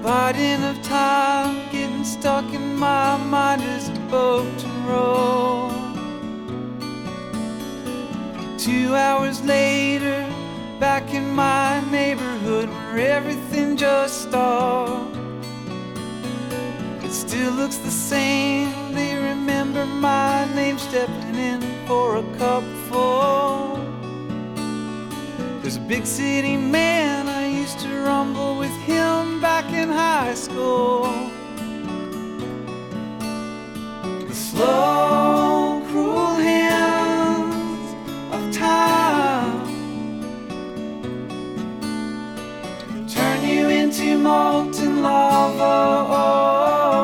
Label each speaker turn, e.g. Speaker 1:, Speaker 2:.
Speaker 1: Garden of time getting stuck in my mind as a boat to row. 2 hours later, back in my neighborhood where everything just stopped. It still looks the same. They remember my name stepping in for a cupful. There's a big city man, I used to rumble with him back in high school.